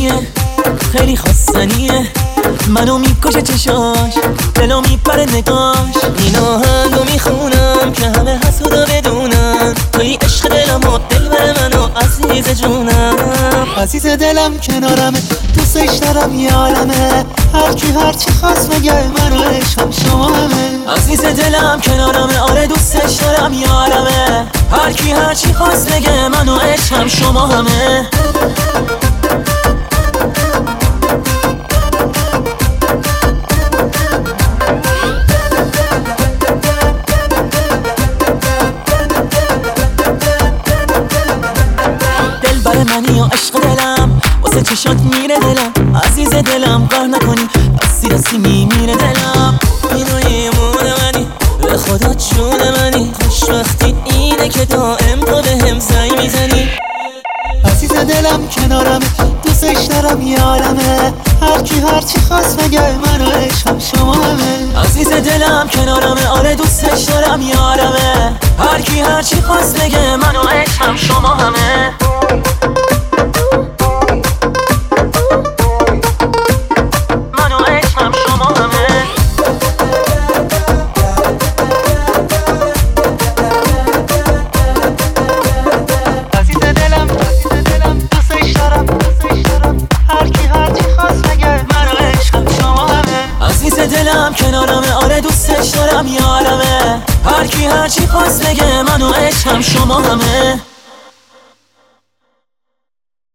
خواستنیه، خیلی خواستنیه، منو میکشه چشاش، دلو میپره نگاش. اینو هنگو میخونم که همه حسودا بدونن توی عشق دلم و دل بر منو عزیز جونم. عزیز دلم کنارمه، دوستش دارم یه عالمه، هرکی هرچی خواست بگه منو عشقم شما همه. عزیز دلم کنارمه، آره دوستش دارم یه عالمه، هرکی هرچی خواست بگه منو عشقم شما همه. منی و عشق دلم، واسه چشات میره دلم، عزیز دلم قهر نکنی، دستی دستی میمیره دلم. اینو ایمون منی، به خدا جون منی، خوشبختی اینه که دائم تو بهم زنگ میزنی. عزیز دلم کنارمه، دوستش دارم یه عالمه، هرکی هرچی خواست بگه منو عشقم شما همه. عزیز دلم کنارمه، آره دوستش دارم یه عالمه، هرکی هرچی خواست بگه منو عشقم شما همه. دلم کنارمه، آره دوستش دارم یه عالمه، هرکی هرچی خواست بگه منو عشقم شما همه.